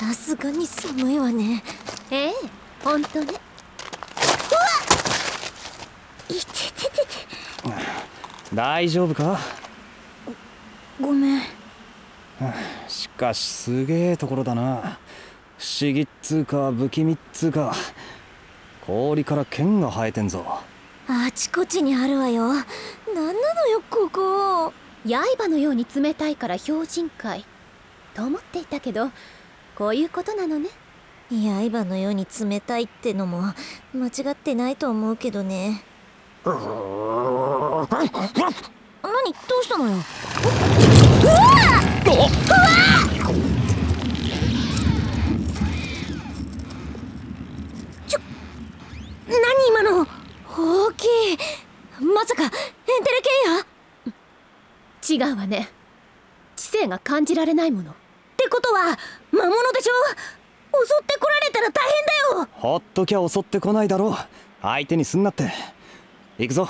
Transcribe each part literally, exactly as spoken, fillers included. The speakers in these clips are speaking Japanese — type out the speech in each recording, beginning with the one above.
さすがに寒いわね。 ええ、ほんとね。うわっ、 いてててて。 大丈夫か？ ごめん。 しかしすげえところだな。不思議っつうか不気味っつうか、氷から剣が生えてんぞ。 あちこちにあるわよ。なんなのよここ。 刃のように冷たいから標準界と思っていたけど、こういうことなのね。 刃のように冷たいってのも間違ってないと思うけどね。何？どうしたのよ。うわっ！うわっ！ちょ、何今の。大きい。まさかエンテレ系や？ 違うわね。知性が感じられないもの。 ってことは魔物でしょ？襲ってこられたら大変だよ。 ほっときゃ襲ってこないだろう。相手にすんなって。行くぞ。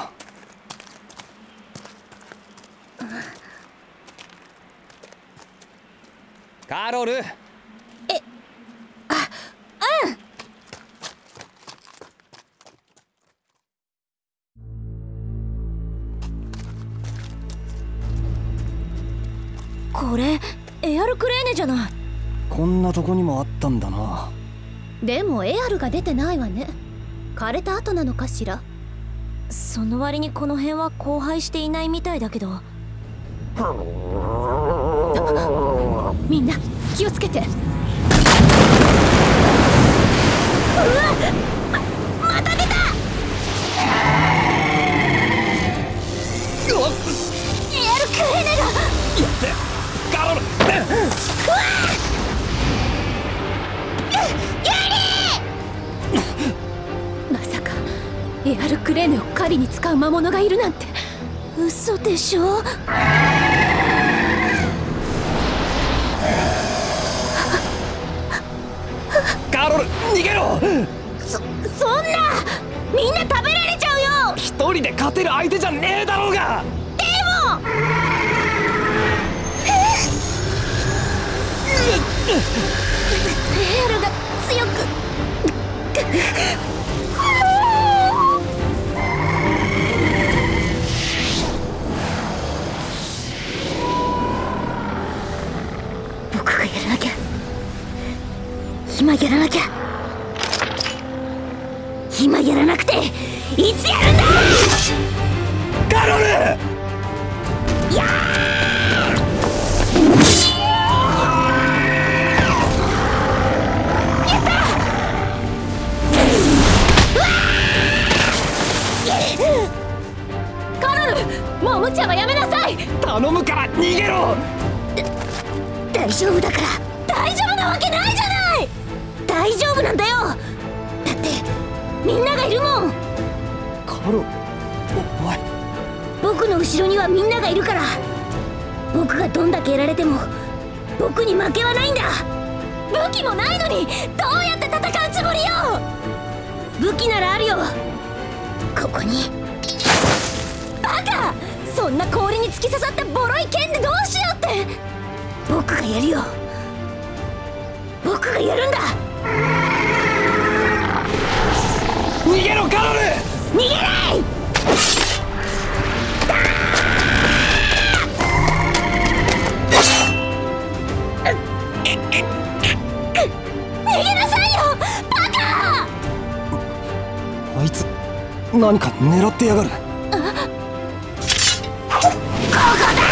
カロル。え、 あ、うん。これエアルクレーネじゃない。 こんなとこにもあったんだな。 でもエアルが出てないわね。枯れた後なのかしら。 その割にこの辺は荒廃していないみたいだけど。 みんな気をつけて。うわっ、ま、また出た。 うわっ、 エアルクレーネが。 やってカロル。 うわまさかエアルクレーネを狩りに使う魔物がいるなんて。 嘘でしょ。 カロル逃げろ。 そ、そんな。みんな食べられちゃうよ。 一人で勝てる相手じゃねえだろうが。 でもエールが強く。僕がやらなきゃ。今やらなきゃ。今やらなくていつやるんだ。 カロル。 やカロル、もう無茶はやめなさい。 頼むから逃げろ。 大丈夫だから。大丈夫なわけないじゃない。大丈夫なんだよ。だってみんながいるもん。 カロル、お前。 僕の後ろにはみんながいるから。僕がどんだけやられても僕に負けはないんだ。武器もないのにどうやって戦うつもりよ。武器ならあるよ、ここに。バカ！そんな氷に突き刺さったボロい剣でどうしようって。僕がやるよ。僕がやるんだ。 逃げろカロル。 逃げない。逃げなさいよバカ。 あいつ何か狙ってやがる。 ここだ。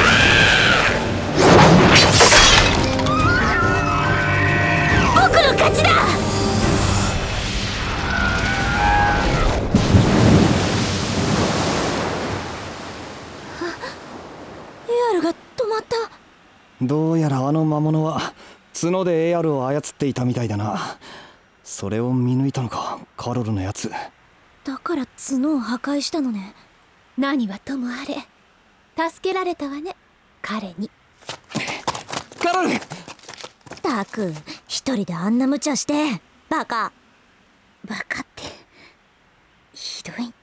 僕の勝ちだ。エアルが止まった。 どうやらあの魔物は角でエアルを操っていたみたいだな。それを見抜いたのか、カロルのやつ。 だから角を破壊したのね。 何はともあれ助けられたわね、彼に。 カロル。 ったく一人であんな無茶してバカ。バカってひどい。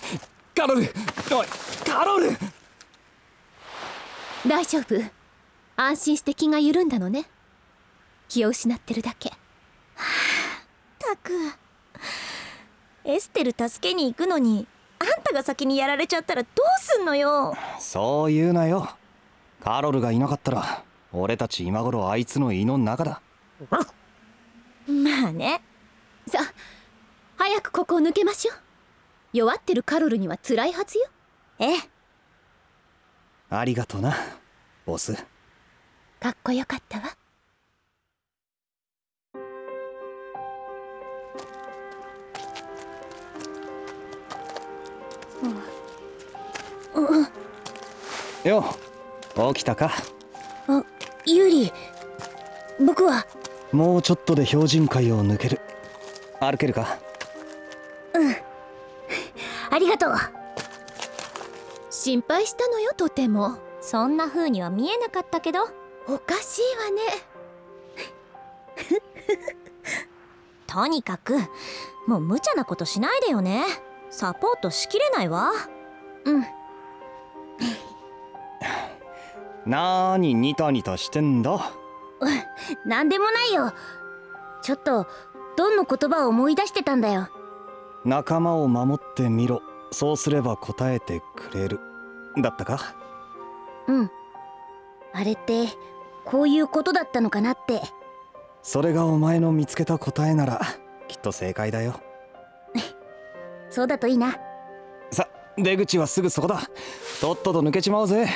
カロル、おいカロル。 大丈夫。 安心して気が緩んだのね。気を失ってるだけ。 たく、エステル助けに行くのにあんたが先にやられちゃったらどうすんのよ。 そう言うなよ。カロルがいなかったら俺たち今頃あいつの胃の中だ。 まあね。 さあ早くここを抜けましょう。弱ってるカロルには辛いはずよ。 ええ。 ありがとなボス。 かっこよかったわ。 よう起きたか。 あ、ユーリ、僕は。 もうちょっとで標準界を抜ける。歩けるか。 うんありがとう。 心配したのよ、とても。 そんな風には見えなかったけど。 おかしいわね。 とにかくもう無茶なことしないでよね。サポートしきれないわ。うんなーにニタニタしてんだ。 なんでもないよ。ちょっとドンの言葉を思い出してたんだよ。 仲間を守ってみろ、そうすれば答えてくれるだったか。 うん、あれってこういうことだったのかなって。 それがお前の見つけた答えならきっと正解だよ。 そうだといいな。 さ、出口はすぐそこだ。とっとと抜けちまおうぜ。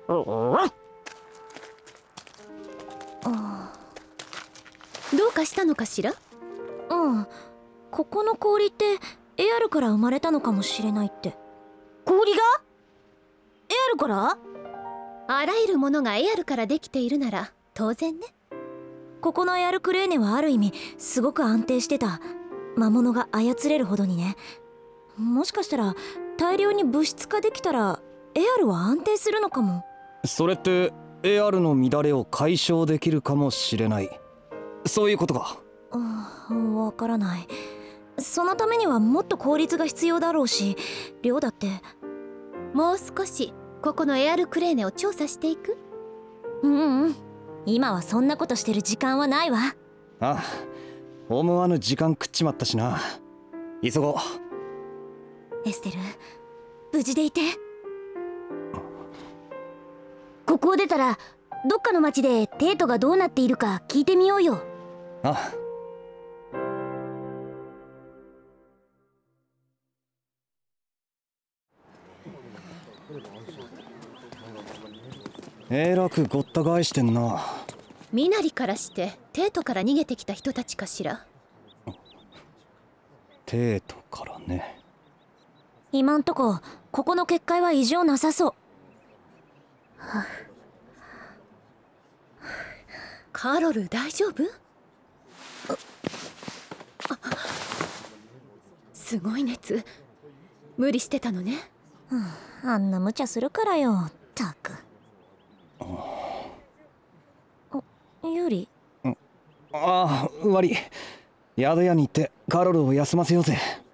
どうかしたのかしら。 うん、ここの氷ってエアルから生まれたのかもしれないって。氷がエアルから？ あらゆるものがエアルからできているなら当然ね。 ここのエアルクレーネはある意味すごく安定してた。魔物が操れるほどにね。もしかしたら大量に物質化できたらエアルは安定するのかも。 それってエアルの乱れを解消できるかもしれない、そういうことか。 うん、わからない。そのためにはもっと効率が必要だろうし、量だって。 もう少しここのエアルクレーネを調査していく。 うんうん、今はそんなことしてる時間はないわ。 ああ、思わぬ時間食っちまったしな。急ごう。 エステル、無事でいて。ここを出たらどっかの町でテートがどうなっているか聞いてみようよ。 ああ。えらくごった返してんな。 ミナリからしてテートから逃げてきた人たちかしら。 テートからね。 今んとこここの結界は異常なさそう。はあ、 カロル大丈夫？すごい熱。無理してたのね。 うん、あんな無茶するからよ、たく。ユーリ？ ああ、悪い。宿屋に行ってカロルを休ませようぜ。